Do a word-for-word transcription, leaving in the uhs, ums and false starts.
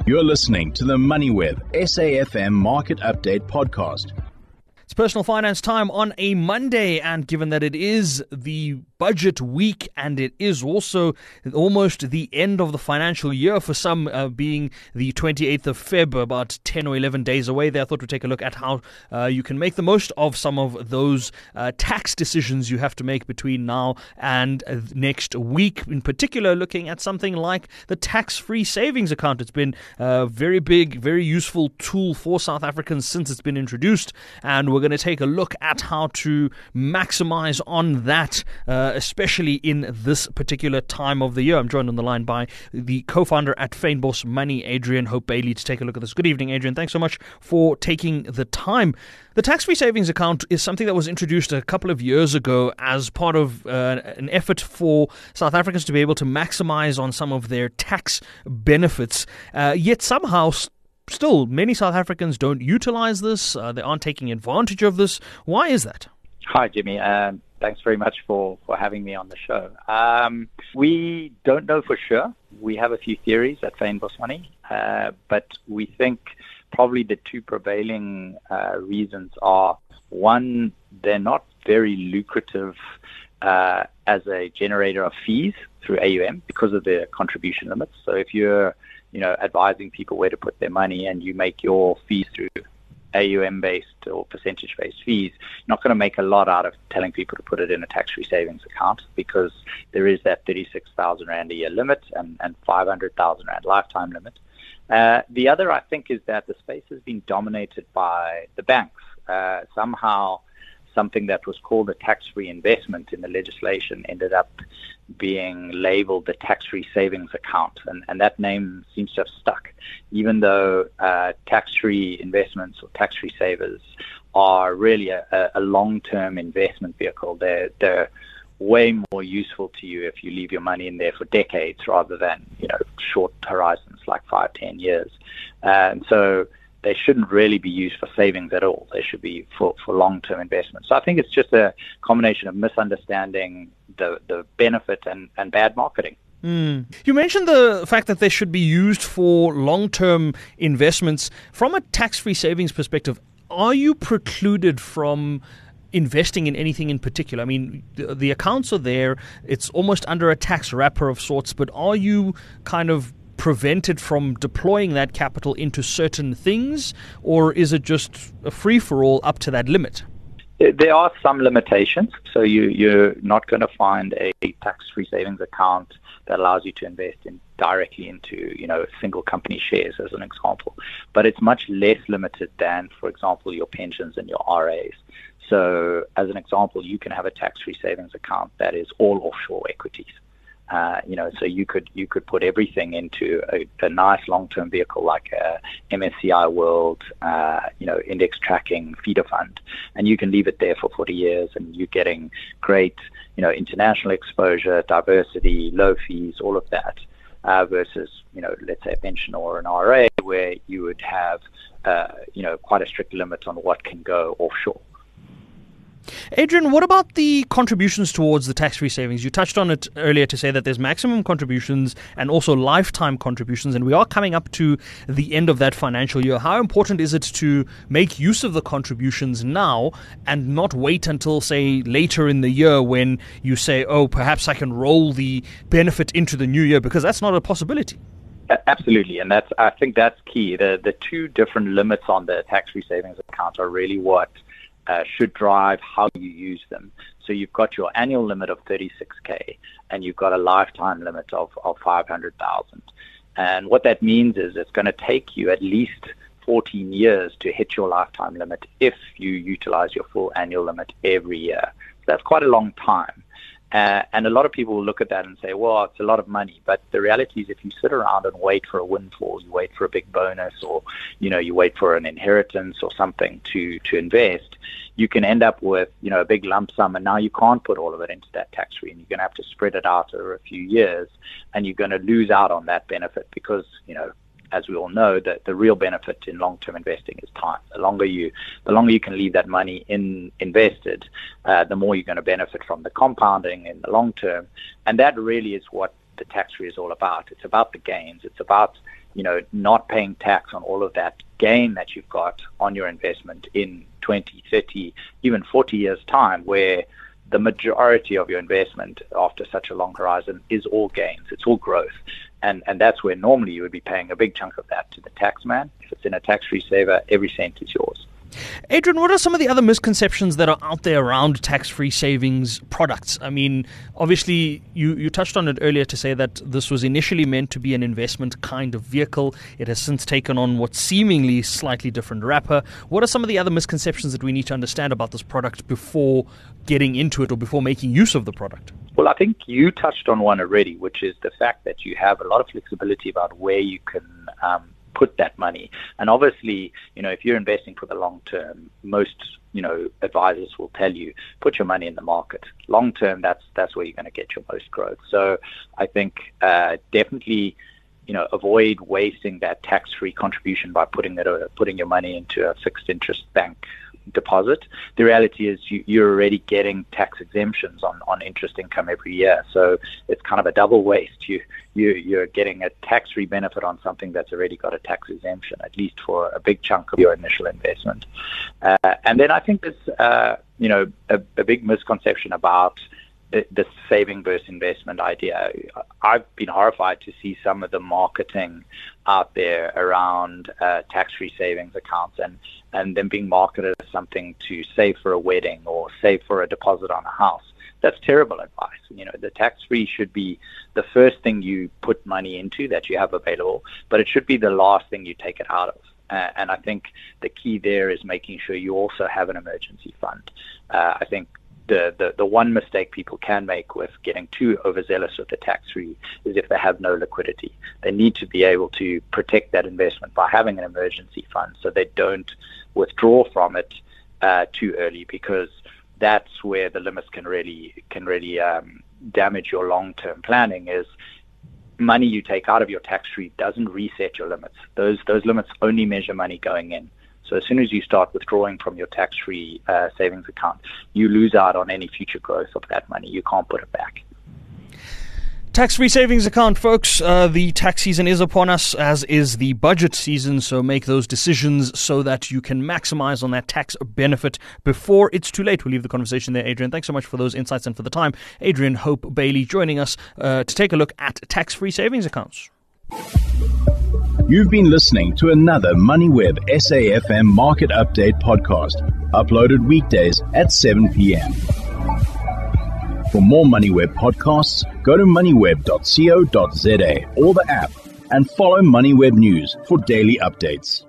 You're listening to the MoneyWeb S A F M Market Update Podcast. It's personal finance time on a Monday, and given that it is the budget week and it is also almost the end of the financial year for some, uh, being the twenty-eighth of February, about ten or eleven days away there, I thought we'd take a look at how uh, you can make the most of some of those uh, tax decisions you have to make between now and uh, next week. In particular, looking at something like the tax-free savings account. It's been a very big, very useful tool for South Africans since it's been introduced, and we're going to take a look at how to maximize on that, uh, especially in this particular time of the year. I'm joined on the line by the co-founder at Fynbos Money, Adrian Hope-Bailey, to take a look at this. Good evening, Adrian. Thanks so much for taking the time. The tax-free savings account is something that was introduced a couple of years ago as part of uh, an effort for South Africans to be able to maximize on some of their tax benefits. Uh, yet somehow Still, many South Africans don't utilize this. Uh, they aren't taking advantage of this. Why is that? Hi, Jimmy. Um, thanks very much for, for having me on the show. Um, we don't know for sure. We have a few theories at Fynbos Money, uh, but we think probably the two prevailing uh, reasons are, one, they're not very lucrative uh, as a generator of fees through A U M because of their contribution limits. So if you're you know, advising people where to put their money and you make your fees through A U M-based or percentage-based fees, you're not going to make a lot out of telling people to put it in a tax-free savings account because there is that thirty-six thousand rand a year limit and, and five hundred thousand rand lifetime limit. Uh, the other, I think, is that the space has been dominated by the banks. Uh, somehow, something that was called a tax-free investment in the legislation ended up being labeled the tax-free savings account, and, and that name seems to have stuck, even though uh, tax-free investments or tax-free savers are really a, a long-term investment vehicle. They're, they're way more useful to you if you leave your money in there for decades rather than, you know, short horizons like five, ten years. Uh, and so they shouldn't really be used for savings at all. They should be for, for long-term investments. So I think it's just a combination of misunderstanding the, the benefit and, and bad marketing. Mm. You mentioned the fact that they should be used for long-term investments. From a tax-free savings perspective, are you precluded from investing in anything in particular? I mean, the, the accounts are there. It's almost under a tax wrapper of sorts, but are you kind of prevented from deploying that capital into certain things, or is it just a free-for-all up to that limit? There are some limitations. So you, you're not going to find a tax-free savings account that allows you to invest in directly into, you know, single company shares, as an example. But it's much less limited than, for example, your pensions and your R As. So as an example, you can have a tax-free savings account that is all offshore equities. Uh, you know, so you could you could put everything into a, a nice long-term vehicle like a M S C I World, uh, you know, index tracking feeder fund, and you can leave it there for forty years, and you're getting great, you know, international exposure, diversity, low fees, all of that. Uh, versus, you know, let's say a pension or an R A where you would have, uh, you know, quite a strict limit on what can go offshore. Adrian, what about the contributions towards the tax-free savings? You touched on it earlier to say that there's maximum contributions and also lifetime contributions, and we are coming up to the end of that financial year. How important is it to make use of the contributions now and not wait until, say, later in the year when you say, oh, perhaps I can roll the benefit into the new year, because that's not a possibility? Absolutely, and that's I think that's key. The, the two different limits on the tax-free savings account are really what Uh, should drive how you use them. So you've got your annual limit of thirty-six K and you've got a lifetime limit of, of five hundred thousand. And what that means is it's going to take you at least fourteen years to hit your lifetime limit if you utilize your full annual limit every year. So that's quite a long time. Uh, and a lot of people will look at that and say, well, it's a lot of money. But the reality is if you sit around and wait for a windfall, you wait for a big bonus, or, you know, you wait for an inheritance or something to, to invest, you can end up with, you know, a big lump sum. And now you can't put all of it into that tax free, and you're going to have to spread it out over a few years, and you're going to lose out on that benefit because, you know, as we all know, that the real benefit in long-term investing is time. The longer you, the longer you can leave that money in invested, uh, the more you're going to benefit from the compounding in the long term. And that really is what the tax free is all about. It's about the gains. It's about, you know, not paying tax on all of that gain that you've got on your investment in twenty, thirty, even forty years' time, where the majority of your investment after such a long horizon is all gains, it's all growth. And and that's where normally you would be paying a big chunk of that to the tax man. If it's in a tax-free saver, every cent is yours. Adrian, what are some of the other misconceptions that are out there around tax-free savings products? I mean, obviously, you, you touched on it earlier to say that this was initially meant to be an investment kind of vehicle. It has since taken on what seemingly slightly different wrapper. What are some of the other misconceptions that we need to understand about this product before getting into it or before making use of the product? Well, I think you touched on one already, which is the fact that you have a lot of flexibility about where you can um, put that money. And obviously, you know, if you're investing for the long term, most, you know, advisors will tell you, put your money in the market. Long term, that's that's where you're going to get your most growth. So I think uh, definitely, you know, avoid wasting that tax-free contribution by putting it, uh, putting your money into a fixed interest bank deposit. The reality is you, you're already getting tax exemptions on, on interest income every year. So it's kind of a double waste. You, you, you're getting a tax-free benefit on something that's already got a tax exemption, at least for a big chunk of your initial investment. Uh, and then I think there's, uh, you know, a, a big misconception about the saving versus investment idea. I've been horrified to see some of the marketing out there around uh, tax-free savings accounts and, and them being marketed as something to save for a wedding or save for a deposit on a house. That's terrible advice. You know, the tax-free should be the first thing you put money into that you have available, but it should be the last thing you take it out of. Uh, and I think the key there is making sure you also have an emergency fund. Uh, I think The, the, the one mistake people can make with getting too overzealous with the tax-free is if they have no liquidity. They need to be able to protect that investment by having an emergency fund so they don't withdraw from it uh, too early, because that's where the limits can really can really um, damage your long-term planning. Is money you take out of your tax-free doesn't reset your limits. Those those limits only measure money going in. So as soon as you start withdrawing from your tax-free uh, savings account, you lose out on any future growth of that money. You can't put it back. Tax-free savings account, folks. Uh, the tax season is upon us, as is the budget season. So make those decisions so that you can maximize on that tax benefit before it's too late. We'll leave the conversation there, Adrian. Thanks so much for those insights and for the time. Adrian Hope Bailey joining us uh, to take a look at tax-free savings accounts. You've been listening to another MoneyWeb S A F M Market Update podcast, uploaded weekdays at seven p.m. For more MoneyWeb podcasts, go to moneyweb dot co dot za or the app, and follow MoneyWeb News for daily updates.